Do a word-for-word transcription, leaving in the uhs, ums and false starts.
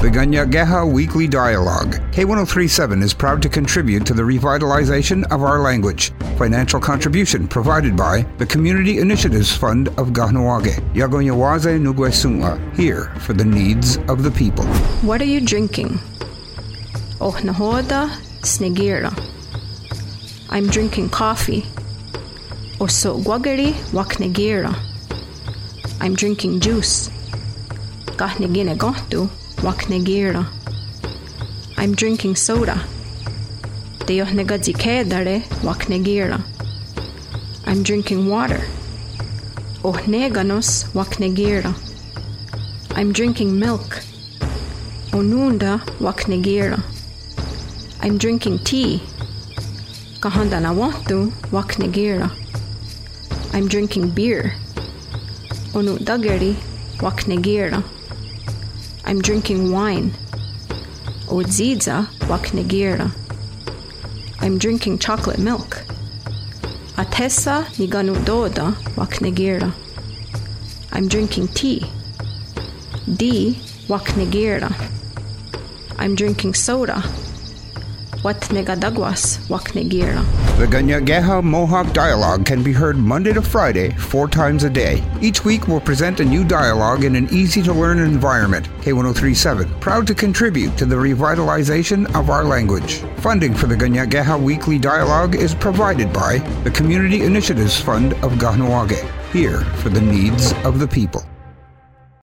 The Ganyageha Weekly Dialogue. K ten thirty-seven is proud to contribute to the revitalization of our language. Financial contribution provided by the Community Initiatives Fund of Kahnawake. Yagonyawaze Nugwesunga, here for the needs of the people. What are you drinking? Oh nahoda snegira. I'm drinking coffee. Oso gwagari waknegira. I'm drinking juice. Kahnegine gohtu waknegira. I'm drinking soda. Deyohnegadzikeedare waknegira. I'm drinking water. Ohneganos waknegira. I'm drinking milk. Onunda waknegira. I'm drinking tea. Kahandanawatu waknegira. I'm drinking beer. Onu dageri waknegira. I'm drinking wine. Odziza waknegira. I'm drinking chocolate milk. Atessa niganu doda waknegira. I'm drinking tea. Di waknegira. I'm drinking soda. Wat negadagwas waknegira. The Ganyageha Mohawk Dialogue can be heard Monday to Friday, four times a day. Each week we'll present a new dialogue in an easy-to-learn environment. K ten thirty-seven, proud to contribute to the revitalization of our language. Funding for the Ganyageha Weekly Dialogue is provided by the Community Initiatives Fund of Kahnawake, here for the needs of the people.